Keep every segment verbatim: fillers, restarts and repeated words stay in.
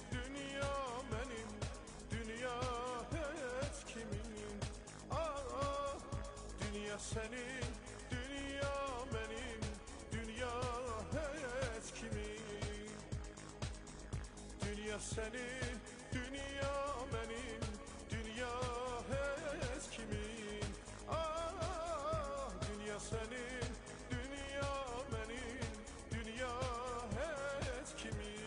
dünya benim, dünya hiç kimin? Ah, dünya senin, dünya benim, dünya hiç kimin? Dünya senin, dünya benim, dünya hiç kimin? Ah, dünya senin, dünya benim, dünya hiç kimin?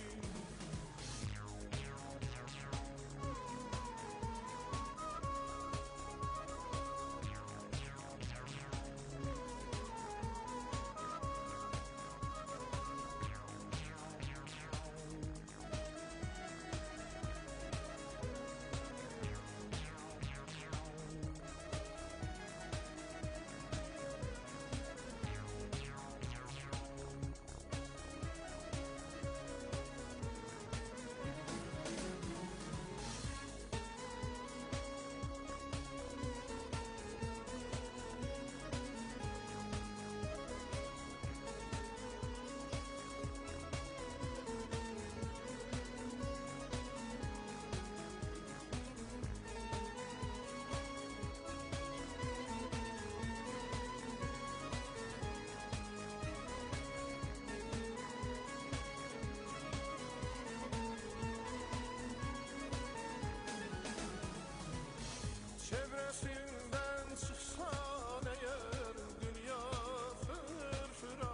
Çevresinden çıksan eğer dünya fırfıra,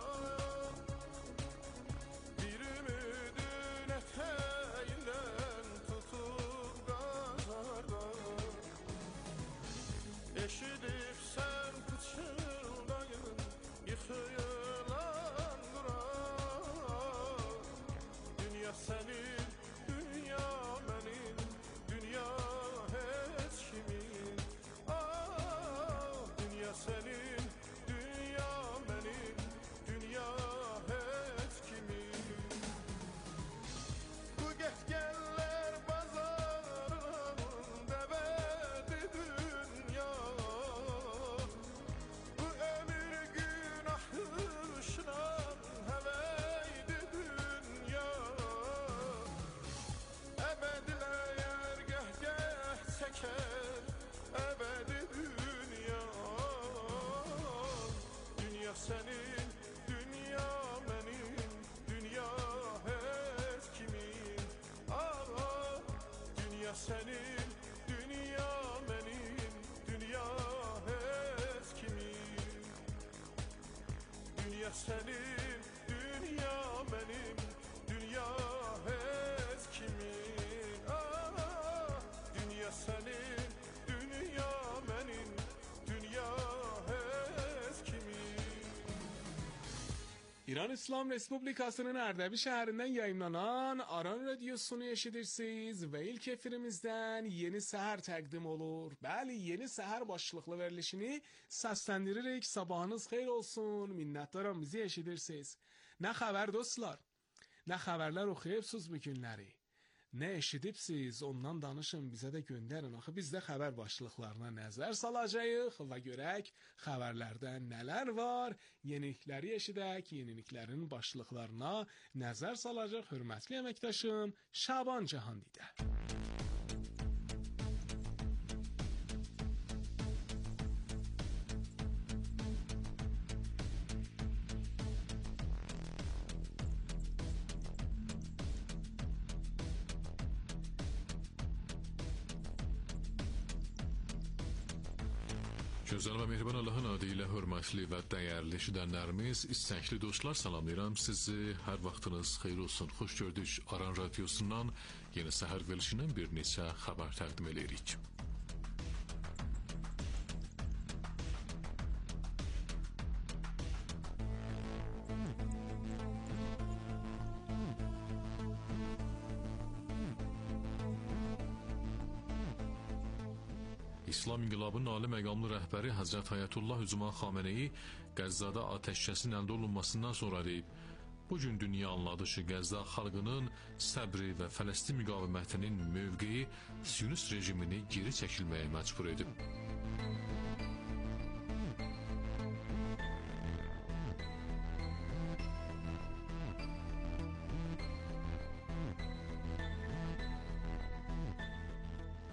bir ümidin eteğinden tutup gazarda, eşidip sen pıçıldayın yıkılan duran. Dünya senin, dünya benim, dünya hiç kimin? Dünya senin, dünya benim, dünya hiç kimin? Bu gehgeller bazarının devedi dünya, bu ömür günahı şınan heveydi dünya. Ebediler yer gehgeh çeker, ebedi dünya. Dünya senin, dünya benim, dünya hiç kimin? Ah, dünya senin, dünya benim, dünya hiç kimin? Dünya senin, dünya benim, dünya hiç kimin? Ah, dünya senin, dünya benim, dünya hiç kimin? İran İslam Respublikası'nın Erdebil şehrinden yayınlanan Aran Radyosu'nu eşidirsiniz ve ilk efirimizden Yeni Seher təqdim olur. Bəli, Yeni Seher başlıqlı verilişini səsləndirərək sabahınız xeyir olsun. Minnətdaram bizi eşidirsiniz. Nə xəbər dostlar? Nə xəbərlər oxuyubsuz bu günləri? Nə eşidibsiz, ondan danışın, bizə də göndərin. Axı biz də xəbər başlıqlarına nəzər salacağıq və görək xəbərlərdə nələr var. Yenilikləri eşidək, yeniliklərin başlıqlarına nəzər salacaq hörmətli əməkdaşım Şaban Cahandidə. Gözəl və mehriban Allahın adı ilə hörmətli və dəyərli eşidənlərimiz, istəkli dostlar, salamlayıram sizi. Hər vaxtınız xeyir olsun. Xoş gördük. Aran Radyosundan Yeni Səhər verilişindən bir neçə xəbər təqdim edirik. İslam İnqilabının ali məqamlı rəhbəri Həzrət Ayətullah Üzman Xameneyi Qəzzada atəşkəsin əldə olunmasından sonra deyib, bugün dünya anladı ki, Qəzza xalqının səbri və Fələstin müqavimətinin mövqeyi Siyonist rejimini geri çəkilməyə məcbur edib.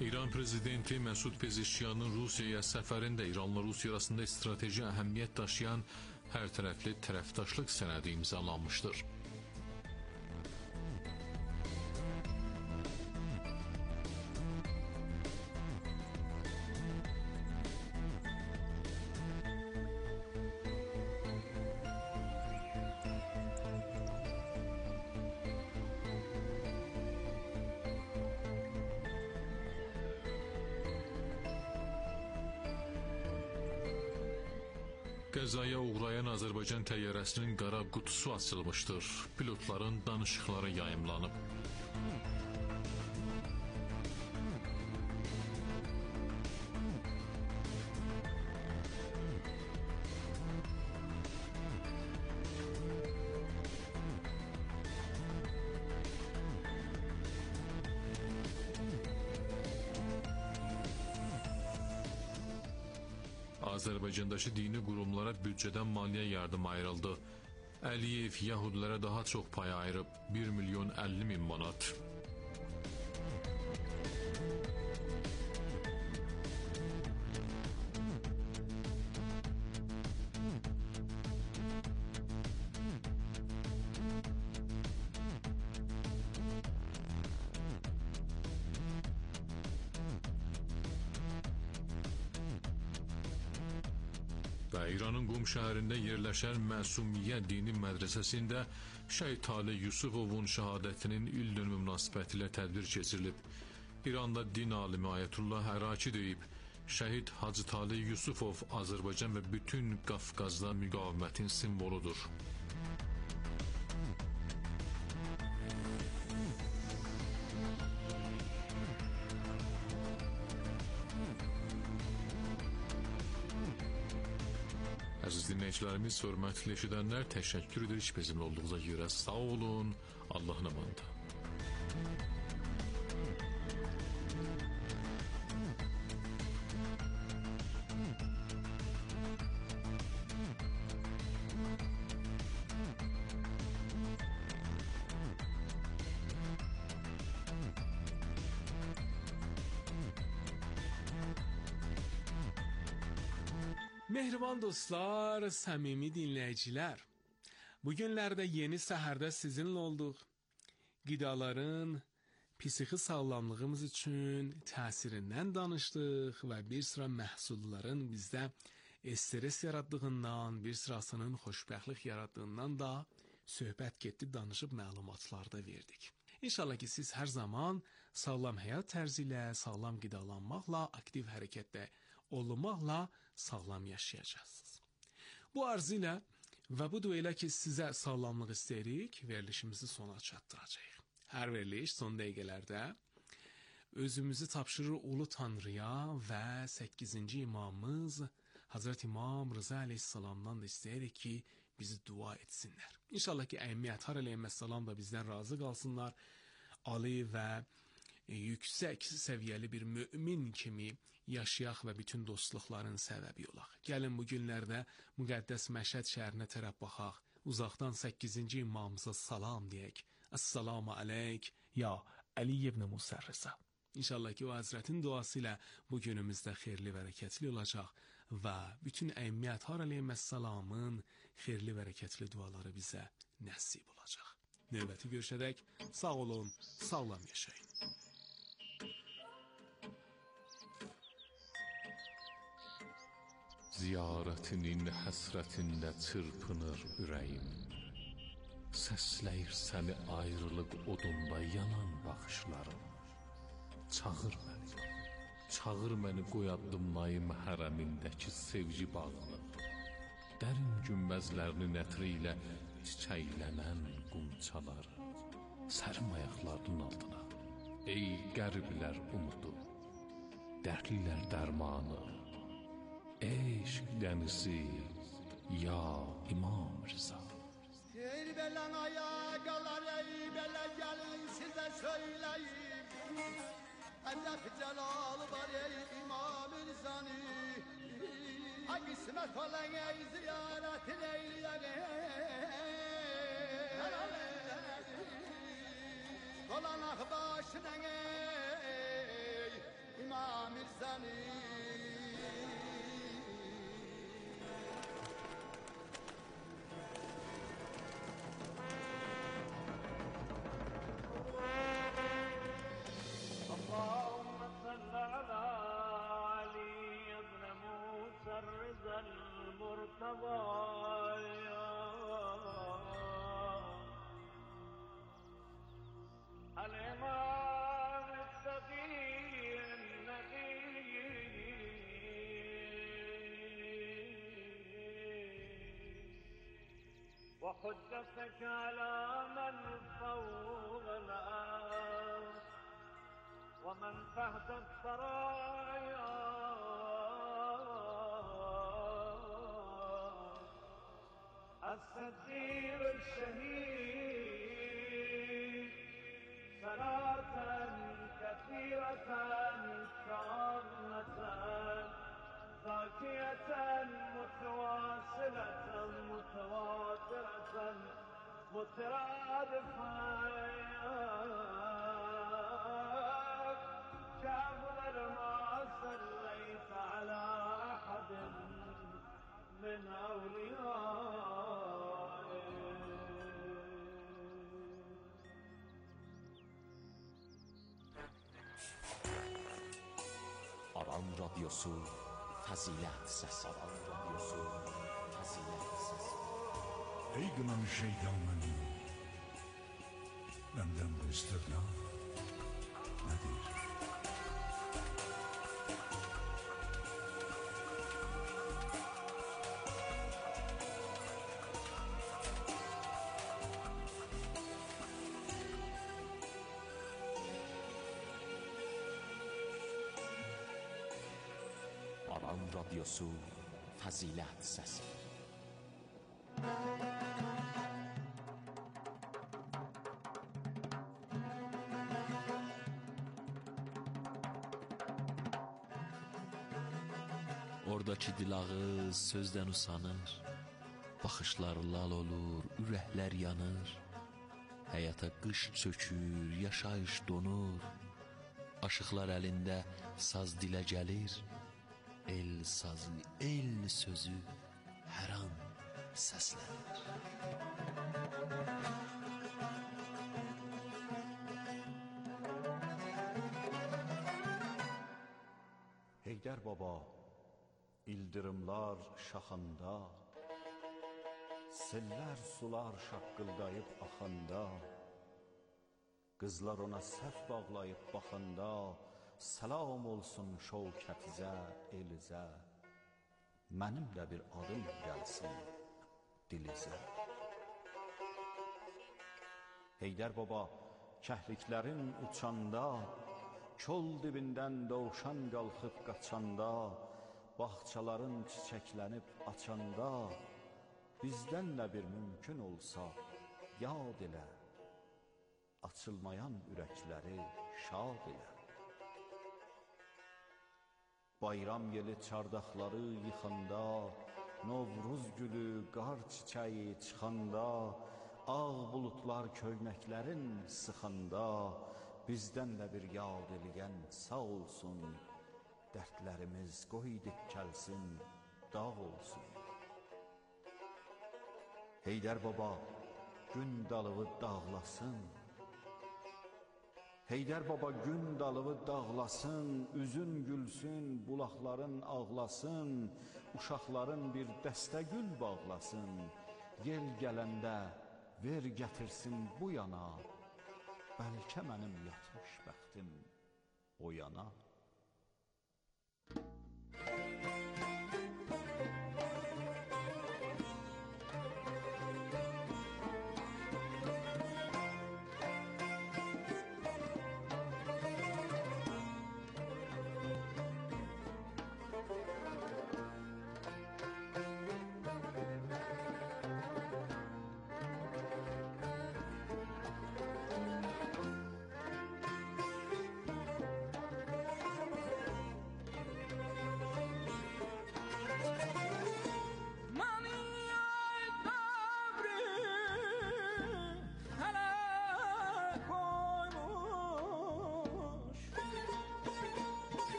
İran prezidenti Məsud Pezeşkiyanın Rusiyaya səfərində İranla Rusiya arasında strateji əhəmiyyət daşıyan hər tərəfli tərəfdaşlıq sənədi imzalanmışdır. Qəzaya uğrayan Azərbaycan təyyarəsinin qara qutusu açılmışdır. Pilotların danışıqları yayımlanıb. Azərbaycandakı dini qurumlara büdcədən maliyyə yardım ayrıldı. Əliyev Yahudilərə daha çox pay ayırıb, bir milyon əlli min manat. Və İranın Qum şəhərində yerləşən Məsumiyyə dini mədrəsəsində Şəhid Taleh Yusufovun şəhadətinin ildönümü münasibətilə tədbir keçirilib. İranda din alimi Ayətullah Əraki deyib, Şəhid Hacı Taleh Yusufov Azərbaycan və bütün Qafqazda müqavimətin simvoludur. Əziz dinləyicilərimiz, hörmətli eşidənlər, təşəkkür edirik bizimlə olduğunuza görə. Sağ olun, Allahın amanında. Mehriban dostlar, səmimi dinləyicilər, bugünlərdə yeni səhərdə sizinlə olduq. Qidaların psixi sağlamlığımız üçün təsirindən danışdıq və bir sıra məhsulların bizdə stres yarattığından, bir sırasının xoşbəxtlik yarattığından da söhbət getdi, danışıb məlumatlar da verdik. İnşallah ki, siz hər zaman sağlam həyat tərzi ilə, sağlam qidalanmaqla, aktiv hərəkətdə olmaqla sağlam yaşayacaqsınız. Bu arzu ilə və bu duelə ki, sizə sağlamlıq istəyirik, verilişimizi sona çatdıracağıq. Hər veriliş son dəqiqələrdə özümüzü tapşırır Ulu Tanrıya və səkkizinci imamımız Hazreti İmam Rıza Aleyhisselamdan da istəyirik ki, bizi dua etsinlər. İnşallah ki, Əmmi Ətər Əleyhisselam da bizdən razı qalsınlar. Ali və yüksək səviyyəli bir mümin kimi yaşayaq və bütün dostluqların səbəbi olaq. Gəlin bu günlərdə müqəddəs Məşəd şəhərinə tərəf baxaq. Uzaqdan səkkizinci imamımıza salam deyək. Əssalamu aleyk ya Əli ibn Musa Rıza. İnşallah ki, o Həzrətin duası ilə bu günümüzdə xeyirli və bərəkətli olacaq və bütün Əmmi Ətər Əleyhisselamın xeyirli və bərəkətli duaları bizə nəsib olacaq. Növbəti görüşədək sağ olun, sağlam yaşayın. Ziyarətinin həsrətində çırpınır ürəyim. Səsləyir səni ayrılıq odunda yanan baxışlarım. Çağır məni, çağır məni qoyadımlayım hərəmindəki sevgi bağını. Dərin günbəzlərinin ətri ilə çiçəklənən qumçaları. Sərim ayaqlarının altına, ey qəriblər umudu, dərdlilər dərmanı. Eşq dənizi, ya İmam Rıza. Ey belən ayaqlar, ey belə gəlin sizə söyləyim. Ədəb cəlal var ey İmam Rızanı. Ha qismət olan ey ziyarətin eyləyək. Dolanaq başına ey İmam Mirza'nı. اللهم صل على علي بن موسى الرضا المرتضى الإمام التقي النبي وحجتك على من فوق الأرض ومن تحت الثرايا السفير الشهيد صلاة كثيرة تامة ذاكية متواصلة متواترة مترادفة كأفضل ما صليت على أحد من أوليائك. Aran Radyosu Fazilet Sesi. Aran Radyosu Fazilet Sesi. Ey kınan şeytanın benden bu istirna nedir? Aran Radyosu Fazilet Sesi. Oradakı dil ağız sözdən usanır, baxışlar lal olur, ürəklər yanır, həyata qış çökür, yaşayış donur, aşıqlar əlində saz dilə gəlir, el sazı, el sözü hər an səslənir. Heydər baba, İldırımlar şaxanda, sellər sular şaqqıldayıb axanda, qızlar ona səf bağlayıb baxanda, salam olsun şövkətizə, elizə, mənim də bir adım gəlsin dilizə. Heydər baba, kəhliklərin uçanda, kol dibindən dovşan qalxıb qaçanda, bağçaların çiçəklənib açanda, bizdən də bir mümkün olsa yad elə, açılmayan ürəkləri şad elə. Bayram yeli çardaqları yıxanda, Novruz gülü qar çiçəyi çıxanda, ağ bulutlar köynəklərin sıxanda, bizdən də bir yad eləyən sağ olsun, dərdlərimiz qoy dikkəlsin, dağ olsun. Heydər baba, gün dalığı dağlasın, Heydər baba gün dalığı dağlasın, üzün gülsün, bulaqların ağlasın, uşaqların bir dəstə gül bağlasın, yel gələndə ver gətirsin bu yana, bəlkə mənim yatmış bəxtim o yana.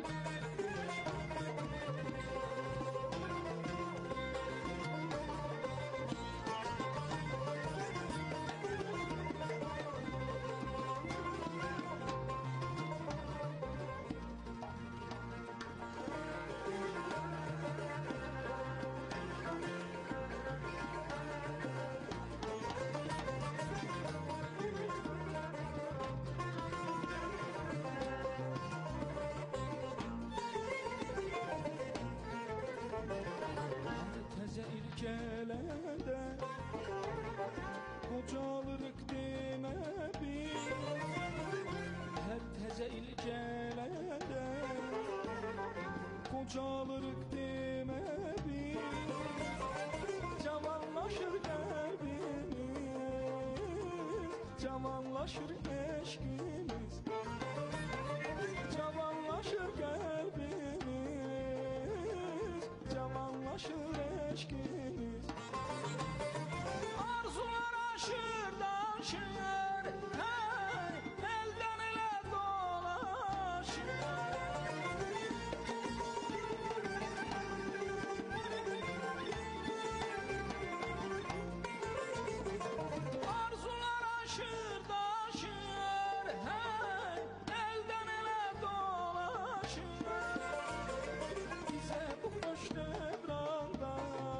Təzə il gələndə qocalırıq demə biz. Hər təzə il gələndə qocalırıq demə biz. Cavanlaşır qəlbimiz, cavanlaşır eşqimiz. Cavanlaşır qəlbimiz, cavanlaşır eşqimiz. Arzular aşır daşır, hey, eldən elə dolaşır. Arzular aşır daşır, hey, eldən elə dolaşır. Bizə bu xoş dövranda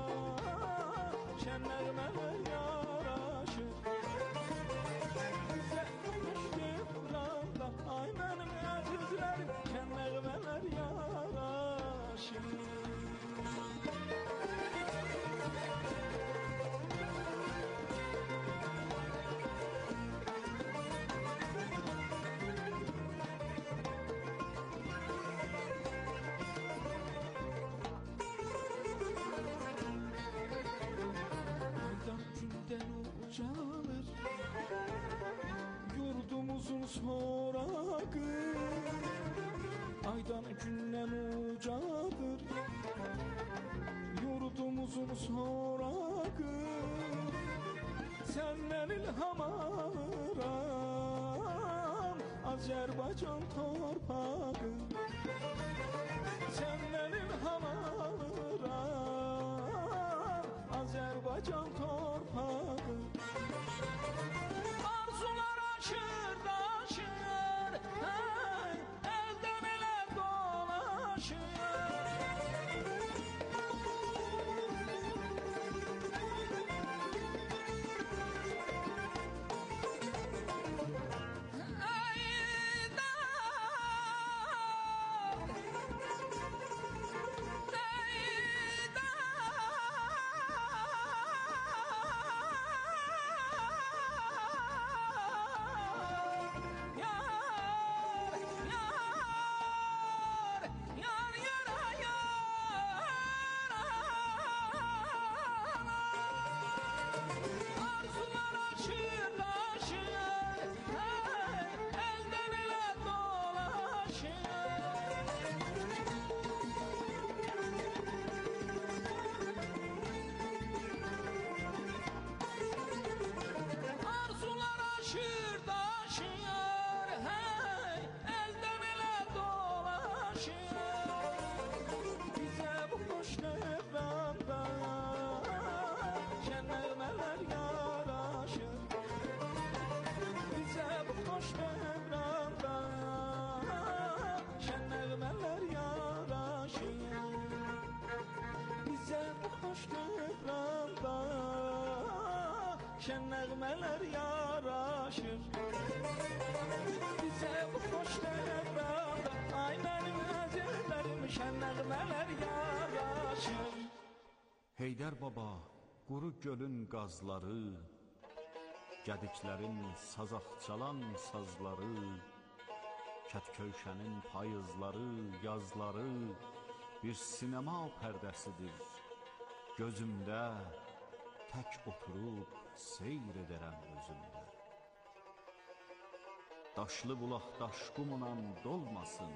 şən nəğmələr yaraşır. Bizə bu xoş dövranda, ay mənim əzizlərim, şən nəğmələr yaraşır. Aydan gündən ucalır yurdumuzun sorağı. Aydan gündən ucadır yurdumuzun sorağı. Səndən ilham alıram Azərbaycan torpağı. Səndən ilham alıram Azərbaycan torpağı. Arzular aşır daşır, hey, eldən elə dolaşır. Arzular aşır daşır, hey, eldən elə dolaşır. Arzular aşır daşır, hey, eldən elə dolaşır. Bizə bu xoş dövranda şən nəğmələr yaraşır. Bizə bu xoş dövranda şən nəğmələr yaraşır. Bizə bu xoş dövranda şən nəğmələr yaraşır. Bizə bu xoş dövranda, ay mənim əzizlərim, şən nəğmələr yaraşır. Heydər baba, quru gölün qazları, gədiklərin sazaqçalan sazları, Kətköyşənin payızları, yazları bir sinema pərdəsidir. Gözümdə tək oturub seyr edərəm özümdə. Daşlı bulaq daşqumla dolmasın,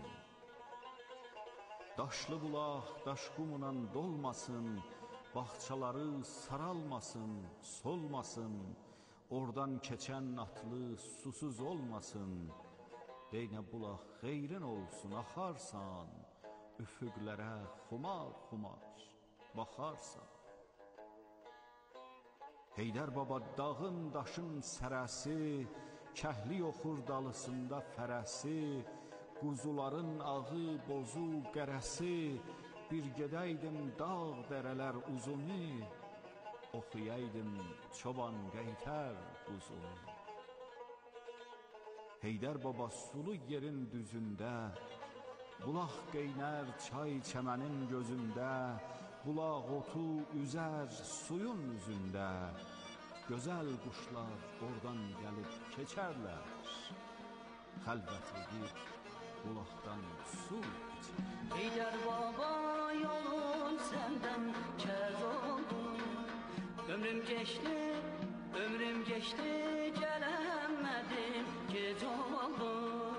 daşlı bulaq daşqumla dolmasın, bağçaları saralmasın, solmasın, oradan keçən atlı susuz olmasın. Deynə bulaq xeyrin olsun axarsan, üfüqlərə xumar xumar baxarsan. Heydər baba dağın daşın sərəsi, kəhli yoxur dalısında fərəsi, quzuların ağı bozu qərəsi, bir gedəydim dağ dərələr uzunu, oxuyaydım çoban qeytər uzunu. Heydər baba sulu yerin düzündə, bulaq qeynər çay çəmənin gözündə, bulaq otu üzər suyun üzündə, gözəl quşlar oradan gəlib keçərlər, xəlvətlidir bulaqdan su içər. Heydər baba yolun səndən kəz oldu, ömrüm geçti, ömrüm geçti, gələmədim, gec oldu.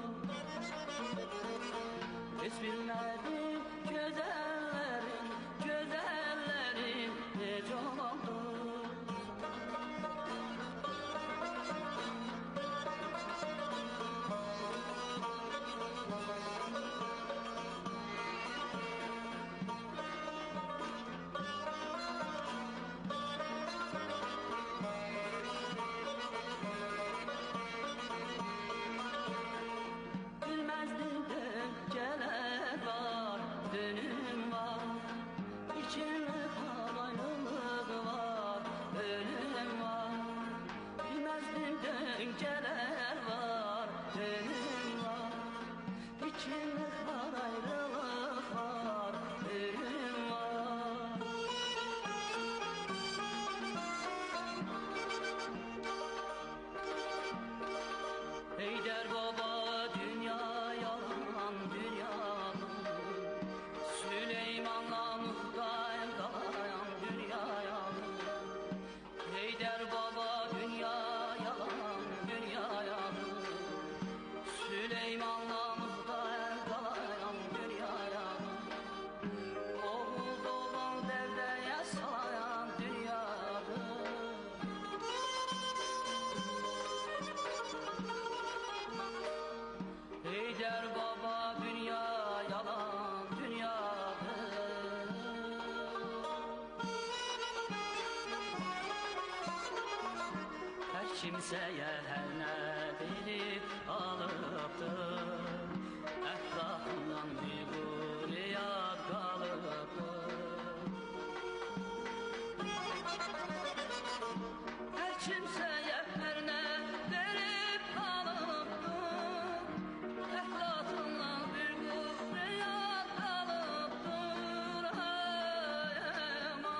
Heç bilmədim gözəllərin, gözəllərin necə oldu. Kimseye her ne bilip alıptır, etrafından bir buraya kalıptır. Her kimseye her ne verip alıptır, etrafından bir buraya kalıptır. Hey aman.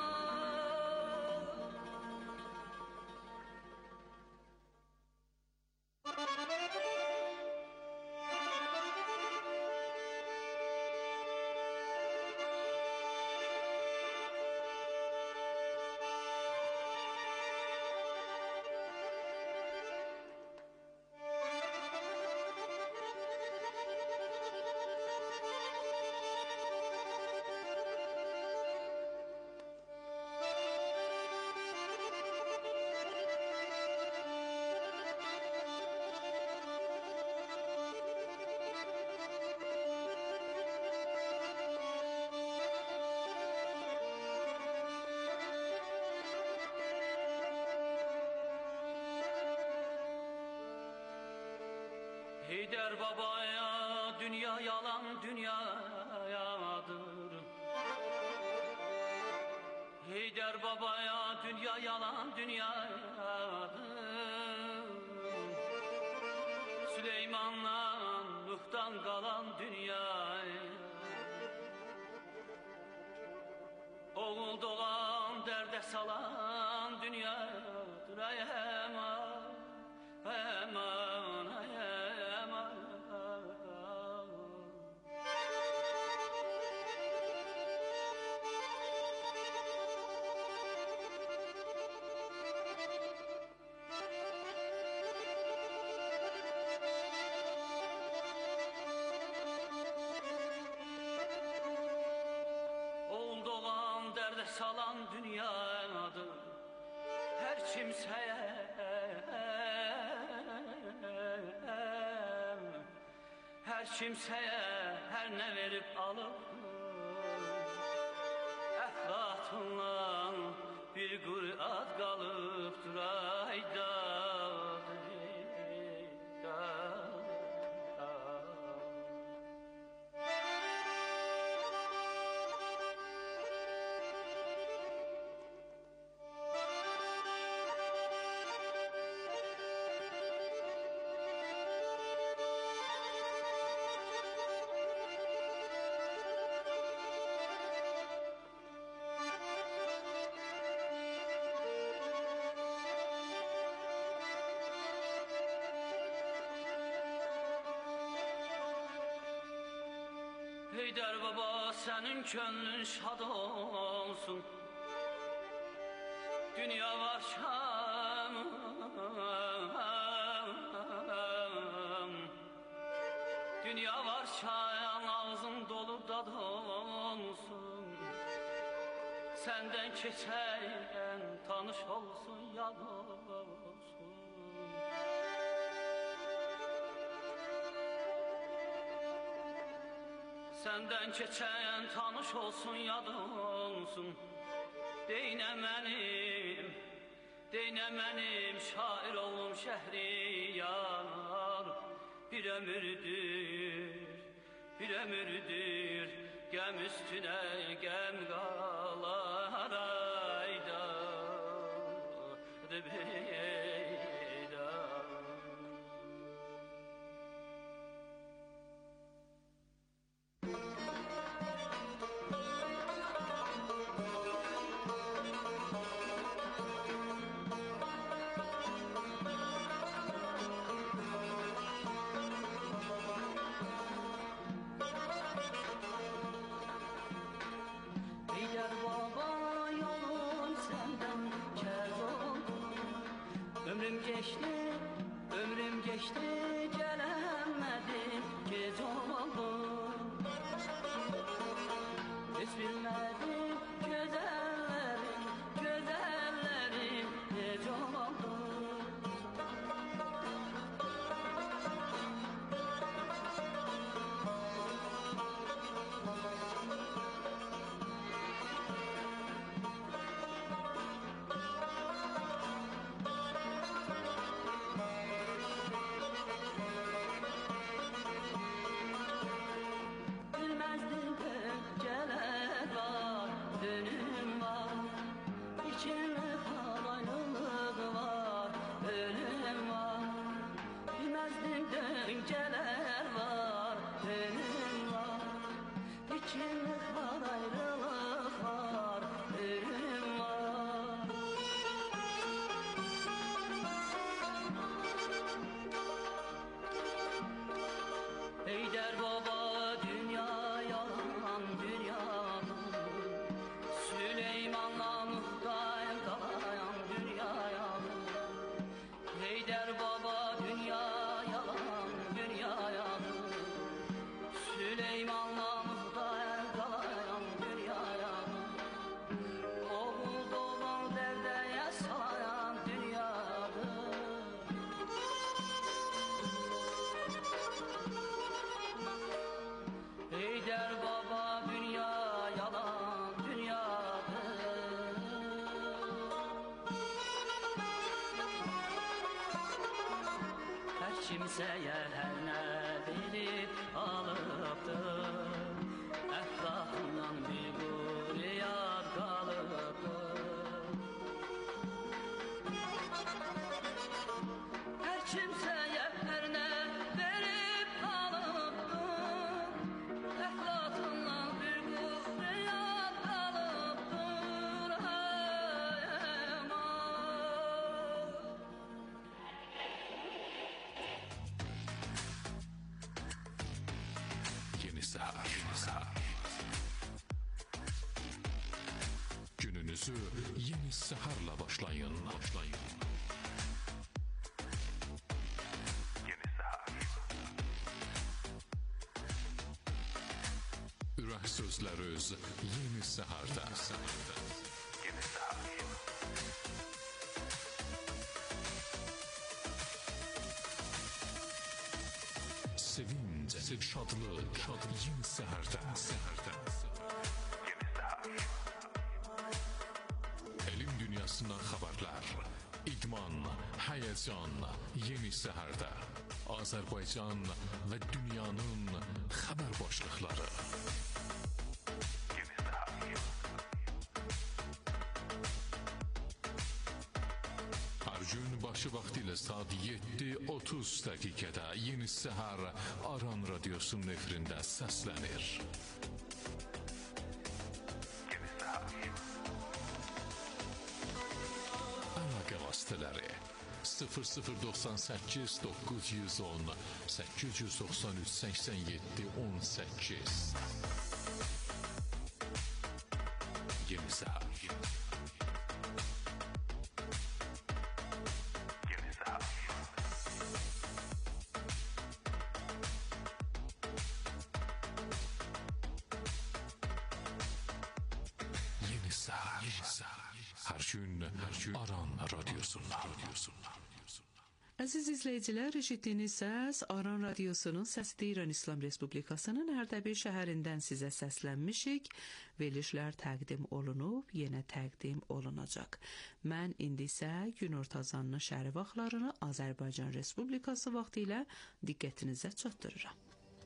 Heydər babaya dünya yalan dünyayadır. Heydər babaya dünya yalan dünyayadır. Süleyman'dan Nuh'tan kalan dünya. Oğul dolan derde salan dünyadır. Ay eman, eman, ay eman. Oldu olan derde salan dünyadır. Her kimseye Her kimseye her ne verip alıp Eflatunla bir Kur'an kalıptır ayda. Heydər baba senin könlün şad olsun. Dünya var şam, dünya var şayan ağzın dolu dad olsun. Senden keçerken tanış olsun yad olsun. Senden keçen tanış olsun yad olsun. Deynə mənim, deynə mənim şair oğlum Şəhriyar. Bir ömürdür, bir ömürdür gəm üstüne gəm qalar ayda. Ömrüm geçti, ömrüm geçti, gelemedim, gece oldu. Hiç bilmedim, güzellerim, güzellerim, gece oldu. Heydər baba dünya yalan dünya, Süleymanla muhtayım kalayan dünya yalan. Heydər baba dünya yalan dünya yalan, Süleymanla muhtayım kalayan dünya yalan. Oğul doğan derdeye salayan dünyadır. Heydər baba dünya yalan dünyadır. Her kimseye her ne verip alıptır, Əflatından bir quriyat qalıbdır. Her kimseye her ne verip alıptır, Əflatından bir quriyat qalıbdır. Yeni Səhər, Yeni Səhər. Gününüzü Yeni Səhərlə başlayın. başlayın. Yeni Səhər. Ürək sözləri öz Yeni Səhərdə. Yeni Səhər. Sevinç, kəsib şadlıq, şad yeni səhərdə, səhərdə. Elm dünyasından xəbərlər, idman, həyəcan, yeni səhərdə. Azərbaycan və dünyanın xəbər başlıqları. Hər gün başı vaxtı ilə saat yeddi otuz dəqiqədə Yeni Səhər Aran Radiosunun efirində səslənir. Əlaqə vasitələri sıfır sıfır doxsan səkkiz doqquz yüz on səkkiz yüz doxsan üç səksən yeddi on səkkiz. Yeni Səhər. Hər gün, hər gün Aran Radiosu'nda. Əziz izləyicilər, eşitdiyiniz səs Aran Radiosu'nun Səsidir İran İslam Respublikasının Ərdəbil şəhərindən sizə səslənmişik. Verilişlər təqdim olunub, yenə təqdim olunacaq. Mən indi isə günortazanlı şəhəri vaxtlarını Azərbaycan Respublikası vaxtı ilə diqqətinizə çatdırıram.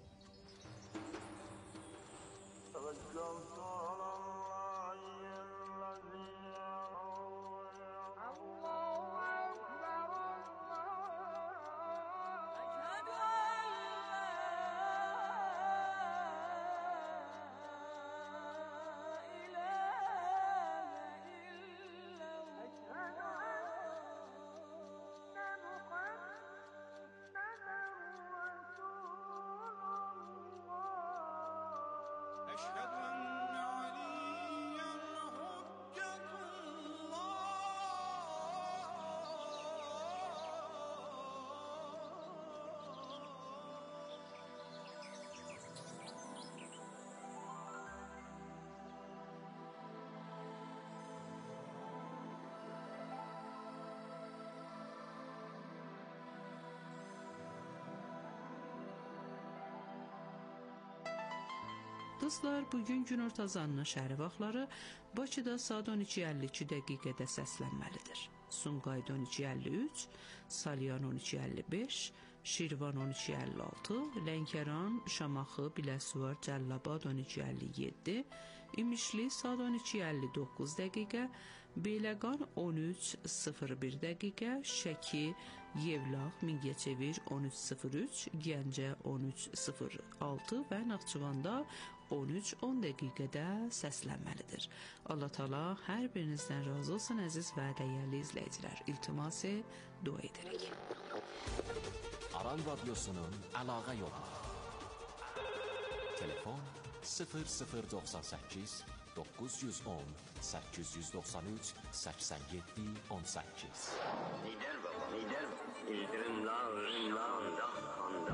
Dostlar, bugün günortazanlı şəhəri vaxtları Bakıda saat on iki əlli iki dəqiqədə səslənməlidir. Sumqayıt on iki əlli üç, Salyan on iki əlli beş, Şirvan on iki əlli altı, Lənkəran, Şamaxı, Biləsuvar, Cəllabad on iki əlli yeddi, İmişli saat on iki əlli doqquz dəqiqə, Beyləqan on üç sıfır bir dəqiqə, Şəki, Yevlax, Mingəçevir on üç sıfır üç, Gəncə on üç sıfır altı və Naxçıvanda on üç on dəqiqədə səslənməlidir. Allah Taala hər birinizdən razı olsun əziz və dəyərli izləyicilər. İltiması dua edərək. Aran Radiosu'nun əlaqə yolu. Telefon sıfır sıfır doxsan səkkiz doqquz yüz on səkkiz yüz doxsan üç səksən yeddi on səkkiz. Lider baba, lider. İldirimler, rimlanda, handa.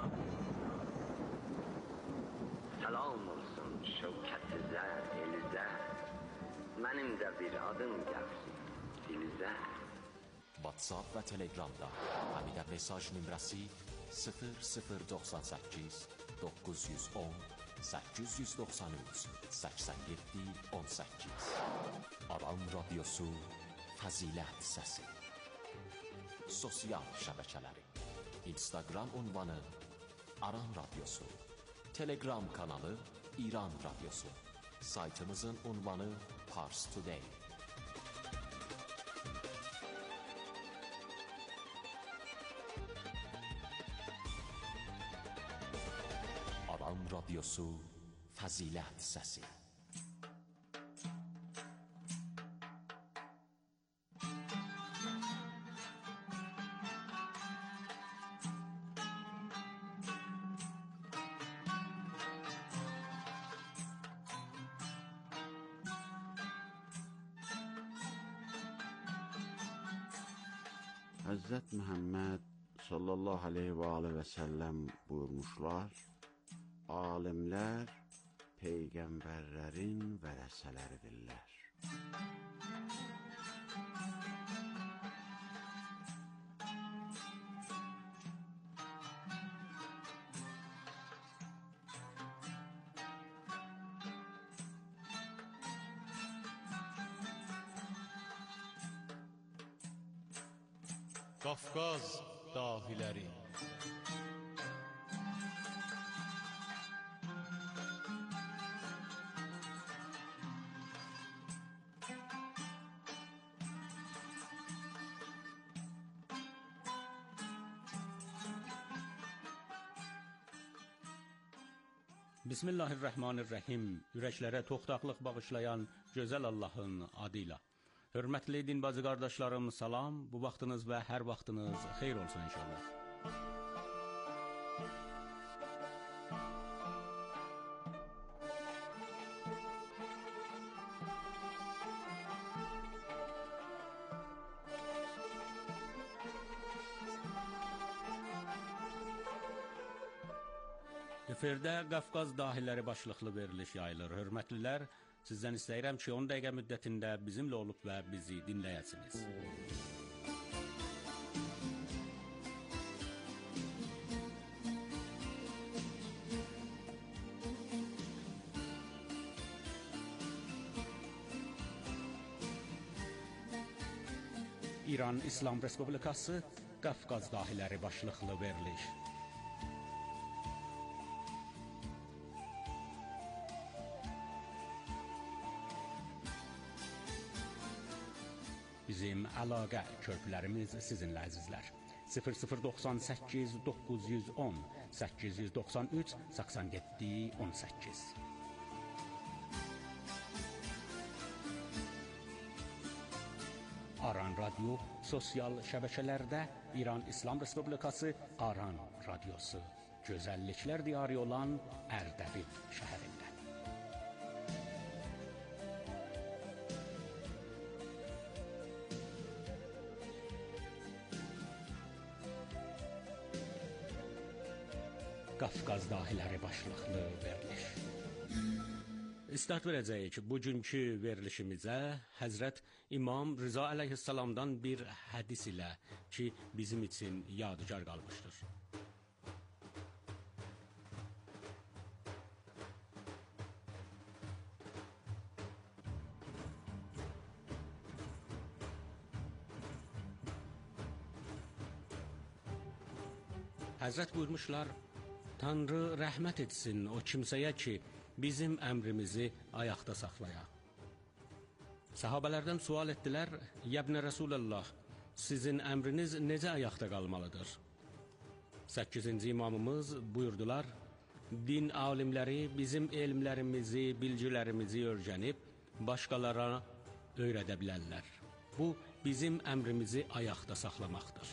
Selam olsun şevketize, elize. Benim de bir adım gelsin dilize. WhatsApp və Telegramda həmidə mesaj nömrəsi sıfır sıfır doxsan səkkiz doqquz yüz on səkkiz yüz doxsan üç səksən yeddi on səkkiz. Aran Radiosu Fəzilət Səsi. Sosial şəbəkələri Instagram ünvanı Aran Radiosu, Telegram kanalı İran Radiosu, saytımızın ünvanı Pars Today. Aran Radiosu Fəzilət Səsi. Həzrət Məhəmməd sallallahu aleyhi və aleyhi və səlləm buyurmuşlar, alimlər peyğəmbərlərin vərəsələridirlər. Qafqaz dahiləri. Bismillahirrahmanirrahim. Ürəklərə toxtaqlıq bağışlayan gözəl Allahın adıyla. Hörmətli din bacı qardaşlarım, salam. Bu vaxtınız və hər vaxtınız xeyir olsun inşallah. Efirdə Qafqaz dahiləri başlıqlı veriliş yayılır. Hörmətlilər, sizdən istəyirəm ki, on dəqiqə müddətində bizimlə olub və bizi dinləyəsiniz. İran İslam Respublikası Qafqaz dahiləri başlıqlı veriliş. Bizim əlaqə körpülərimiz sizinlə əzizlər. sıfır sıfır doxsan səkkiz doqquz yüz on səkkiz yüz doxsan üç səxsən yeddi on səkkiz. Aran Radio sosial şəbəkələrdə İran İslam Respublikası Aran Radiosu gözəlliklər diyarı olan Ərdəbil şəhərində. Qafqaz dahiləri başlıqlı veriliş. İstart verəcəyik ki, bugünkü verilişimizə Həzrət İmam Rıza əleyhissalamdan bir hədis ilə ki, bizim üçün yadigar qalmışdır. Həzrət buyurmuşlar, Tanrı rəhmət etsin o kimsəyə ki, bizim əmrimizi ayaqda saxlaya. Sahabələrdən sual etdilər, Yəbnə Rəsuləllah, sizin əmriniz necə ayaqda qalmalıdır? Səkkizinci imamımız buyurdular, din alimləri bizim elmlərimizi, bilgilərimizi öyrənib, başqalara öyrədə bilərlər. Bu, bizim əmrimizi ayaqda saxlamaqdır.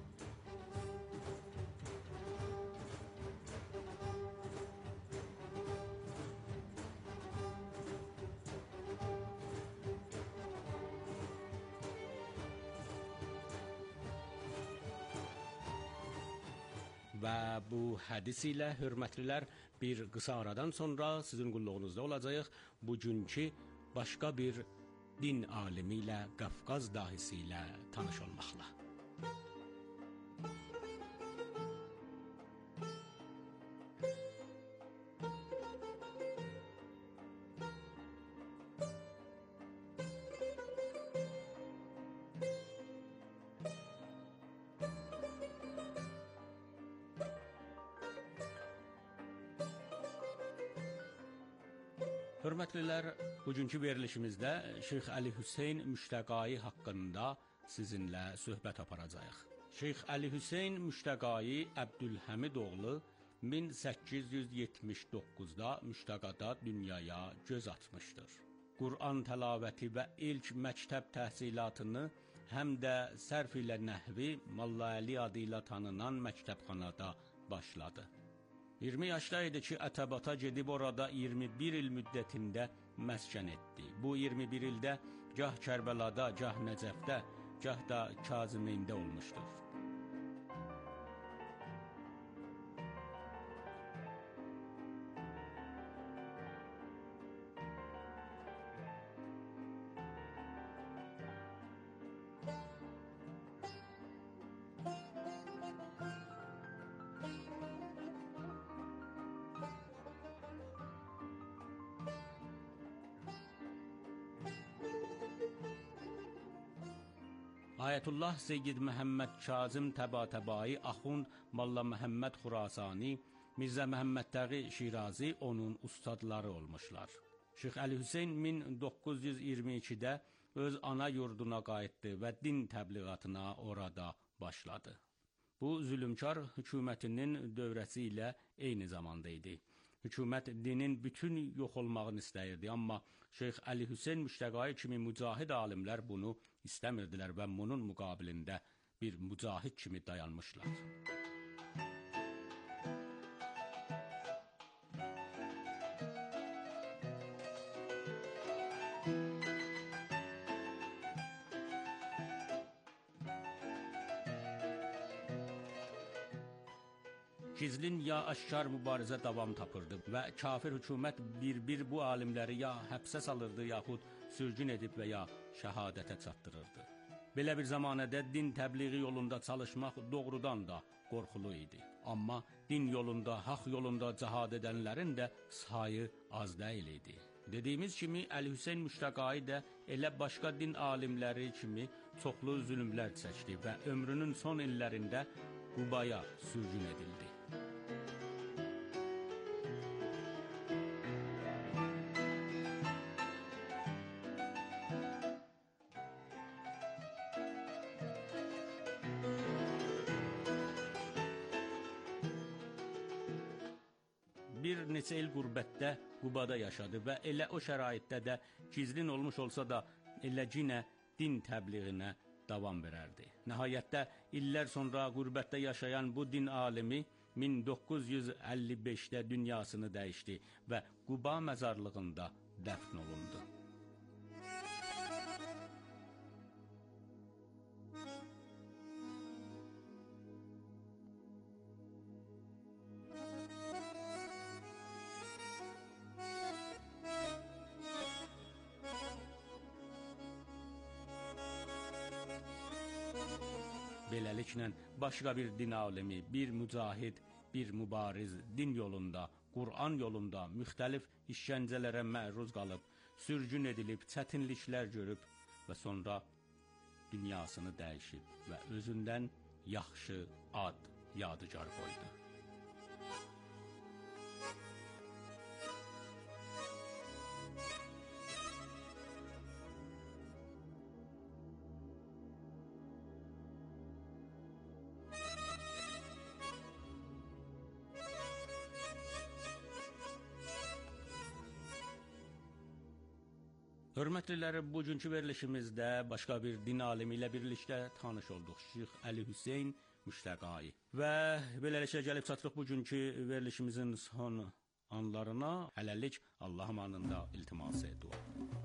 Və bu hədis ilə hörmətlilər bir qısa aradan sonra sizin qulluğunuzda olacağıq bugünkü başqa bir din alimi ilə, Qafqaz dahisi ilə tanış olmaqla. Hörmətlilər, bugünkü verilişimizdə Şeyx Əli Hüseyn Müştəqai haqqında sizinlə söhbət aparacağıq. Şeyx Əli Hüseyn Müştəqai Əbdülhəmid oğlu min səkkiz yüz yetmiş doqquzda Müştəqada dünyaya göz atmışdır. Qur'an təlavəti və ilk məktəb təhsilatını həm də sərf ilə nəhvi Molla Əli adı ilə tanınan məktəbxanada başladı. iyirmi yaşda idi ki, Ətəbata gedib orada iyirmi bir il müddətində məskən etdi. Bu iyirmi bir ildə gah Kərbəlada, gah Nəcəfdə, gah da Kazimində olmuşdur. Ayətullah Seyyid Məhəmməd Kazım Təbatəbai, Axund Molla Məhəmməd Xurasani, Mirzə Məhəmməd Təği Şirazi onun ustadları olmuşlar. Şeyx Əli Hüseyn min doqquz yüz iyirmi ikidə öz ana yurduna qayıtdı və din təbliğatına orada başladı. Bu zülümkar hökumətinin dövrəsi ilə eyni zamanda idi. Hükümət dinin bütün yox olmağını istəyirdi, amma Şeyx Əli Hüseyn Müştəqai kimi mücahid alimlər bunu istəmirdilər və bunun müqabilində bir mücahid kimi dayanmışlar. Gizlin ya aşkar mübarizə davam tapırdı və kafir hökumət bir-bir bu alimləri ya həbsə salırdı, yaxud sürgün edib və ya şəhadətə çatdırırdı. Belə bir zamanədə din təbliği yolunda çalışmaq doğrudan da qorxulu idi. Amma din yolunda, haqq yolunda cihad edənlərin də sayı az deyil idi. Dediyimiz kimi Əli Hüseyn Müştəqai də elə başqa din alimləri kimi çoxlu zülmlər çəkdi və ömrünün son illərində Qubaya sürgün edildi. Bir neçə il qürbətdə Qubada yaşadı və elə o şəraitdə də gizlin olmuş olsa da eləcinə din təbliğinə davam verərdi. Nəhayətdə illər sonra qürbətdə yaşayan bu din alimi min doqquz yüz əlli beşdə dünyasını dəyişdi və Quba məzarlığında dəfn olundu. Beləliklə, başqa bir din alimi, bir mücahid, bir mübariz din yolunda, Qur'an yolunda müxtəlif işgəncələrə məruz qalıb, sürgün edilib, çətinliklər görüb və sonra dünyasını dəyişib və özündən yaxşı ad, yadigar qoydu. Hörmətliləri, bugünkü verilişimizdə başqa bir din alimi ilə birlikdə tanış olduq. Şeyx Əli Hüseyn Müştəqai. Və beləliklə gəlib çatdıq bugünkü verilişimizin son anlarına. Hələlik Allah amanında iltimas dua.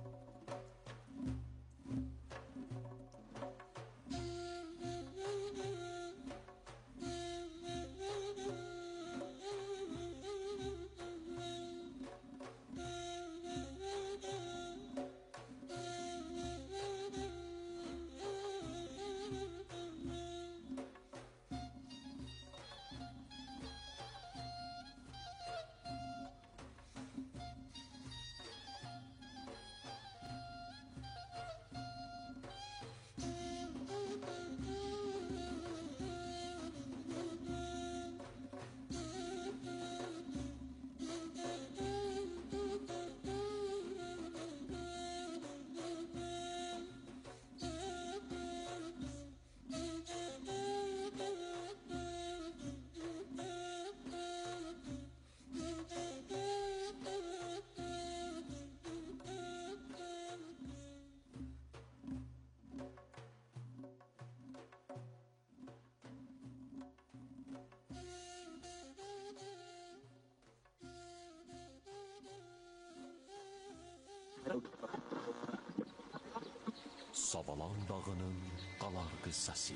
Savalan dağının qalar qıssası,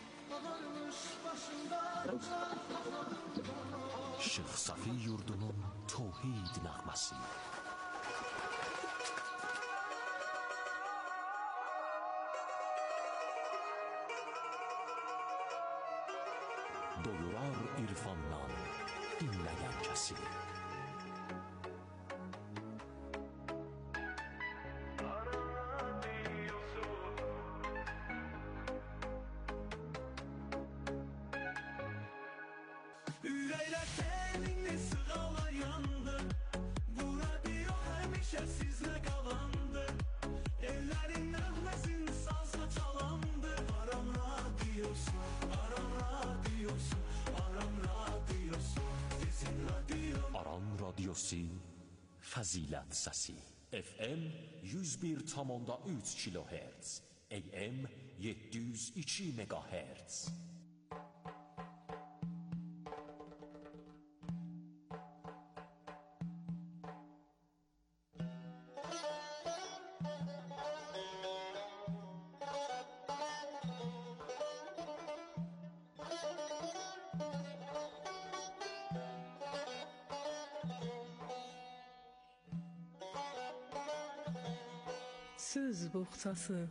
Şeyx Safi yurdunun tövhid nəğməsi, doyurar irfandan dinləyən kəsi. radiosi, fəzilət səsi. F M yüz bir tam onda üç kilohertz, A M yeddi yüz iki megahertz. Söz boğçası.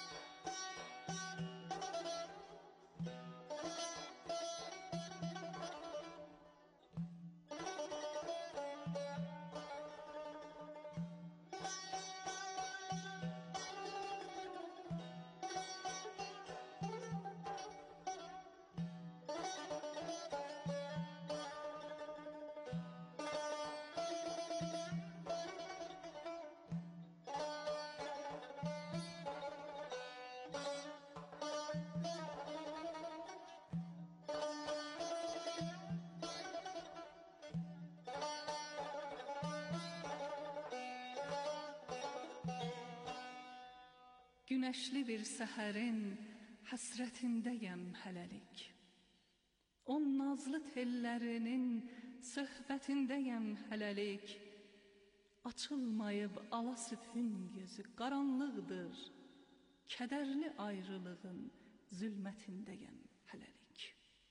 Güneşli bir səhərin həsrətindəyəm hələlik. On nazlı tellərinin söhbətindəyəm hələlik. Açılmayıb ala sübhün gözü qaranlıqdır. Kədərli ayrılığın zülmətindəyəm hələlik.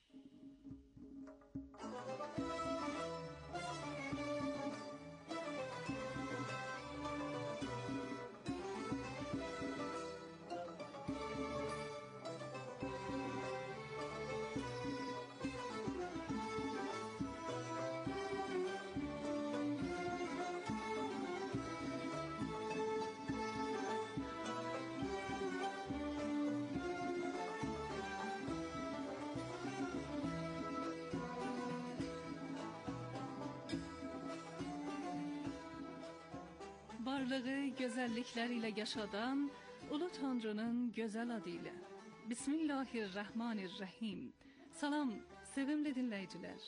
Varlığı gözəlliklər ilə yaşadan Ulu Tanrının gözəl adı ilə. Bismillahirrahmanirrahim. Salam, sevimli dinləyicilər.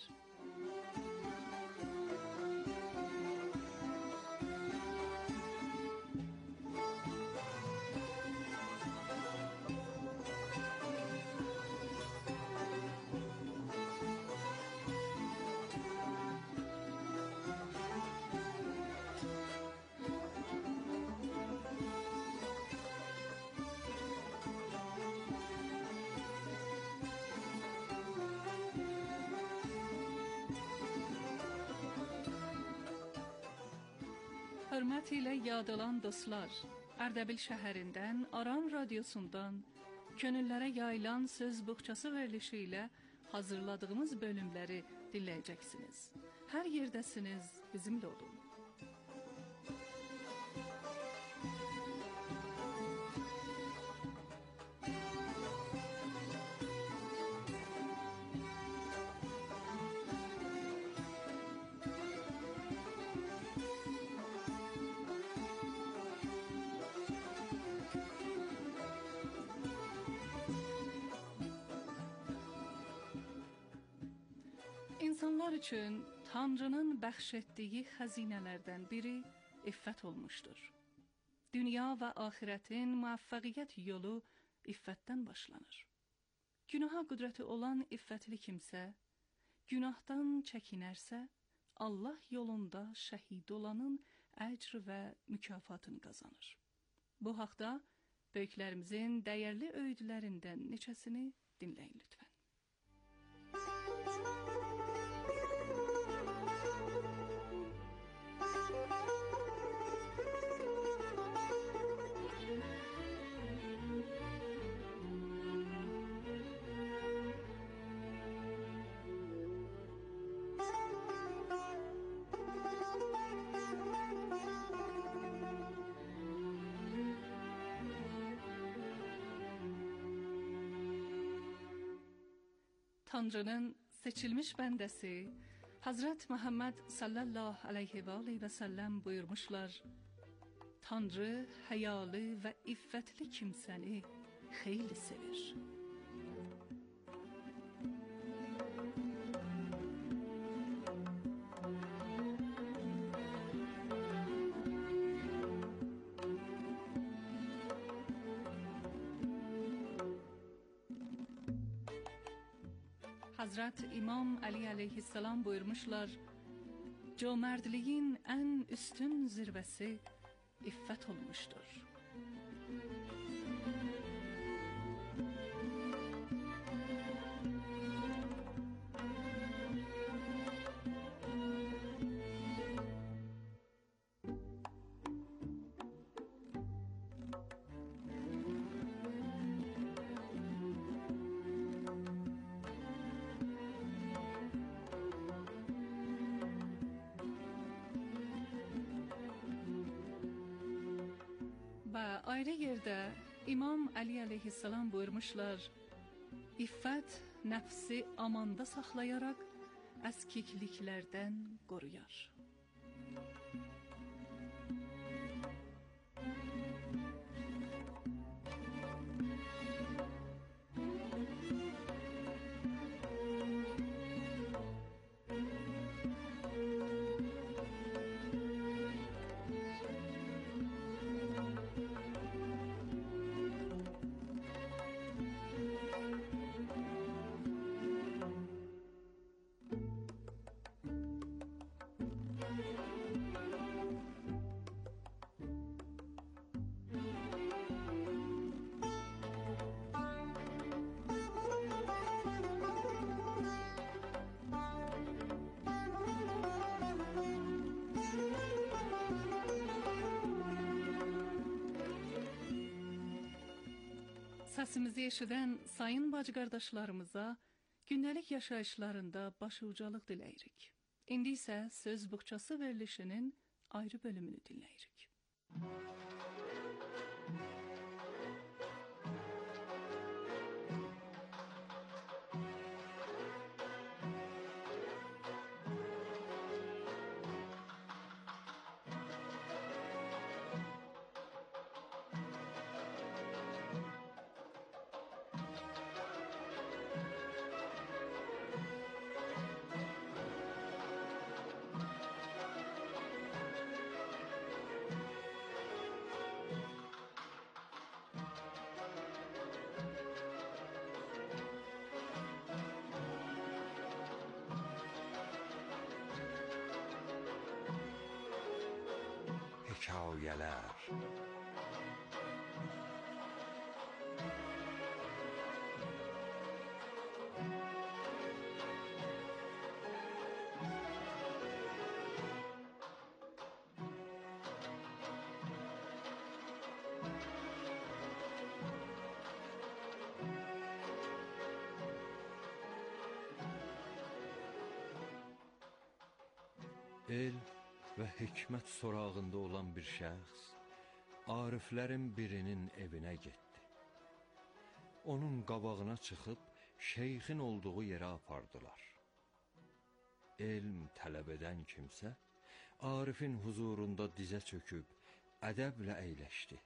Hörmət ilə yad olan dostlar, Ərdəbil şəhərindən, Aran radiosundan, könüllərə yayılan söz boğçası verilişi ilə hazırladığımız bölümləri dinləyəcəksiniz. Hər yerdəsiniz, bizimlə olun. İnsanlar üçün Tanrının bəxş etdiyi xəzinələrdən biri iffət olmuşdur. Dünya və axirətin müvəffəqiyyət yolu iffətdən başlanır. Günaha qüdrəti olan iffətli kimsə, günahdan çəkinərsə, Allah yolunda şəhid olanın əcr və mükafatını qazanır. Bu haqda böyüklərimizin dəyərli öydülərindən neçəsini dinləyin lütfən. Tanrının seçilmiş bəndəsi Hazret Muhammed sallallahu aleyhi ve aleyhi ve sellem buyurmuşlar: Tanrı həyalı və iffətli kimsəni xeyli sevir. Hazret İmam Ali aleyhisselam buyurmuşlar, cömertliğin en üstün zirvesi iffet olmuştur. Və ayrı yerdə İmam Ali aleyhisselam buyurmuşlar, İffət nəfsi amanda saxlayaraq əskikliklərdən qoruyar. Səsimizi eşidən sayın bacı qardaşlarımıza gündəlik yaşayışlarında başucalıq diləyirik. İndi isə söz buxçası verilişinin ayrı bölümünü dinləyirik. Hekayələr. El və hikmət sorağında olan bir şəxs ariflərin birinin evinə getdi. Onun qabağına çıxıb şeyxin olduğu yerə apardılar. Elm tələb edən kimsə arifin huzurunda dizə çöküb ədəblə əyləşdi.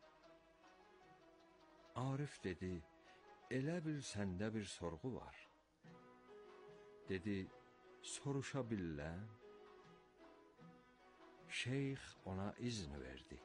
Arif dedi, elə bil səndə bir sorğu var. Dedi, soruşa bilən. Şeyx ona izin verdi.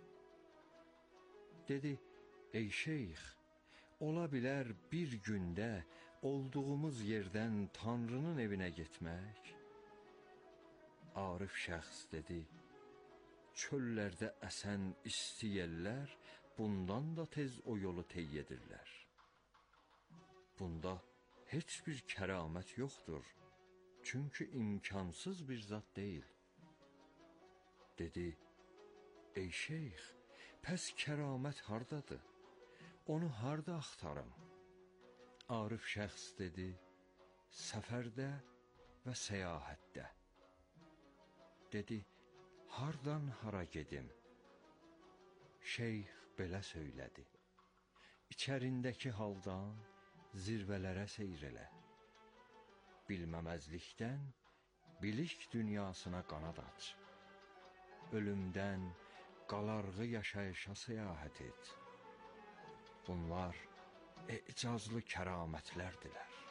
Dedi, ey şeyx, ola bilər bir gündə olduğumuz yerdən Tanrının evinə getmək? Arif şəxs dedi, çöllərdə əsən isti yellər bundan da tez o yolu tey edirlər. Bunda heç bir kəramət yoxdur, çünki imkansız bir zat deyil. Dedi, ey şeyx, pəs kəramət hardadır? Onu harda axtarım? Arif şəxs dedi, səfərdə və səyahətdə. Dedi, hardan hara gedim? Şeyx belə söylədi, İçərindəki haldan zirvələrə seyr elə. Bilməməzlikdən bilik dünyasına qanad aç. Ölümdən qalarğı yaşayışa səyahət et. Bunlar ecazlı kəramətlərdilər.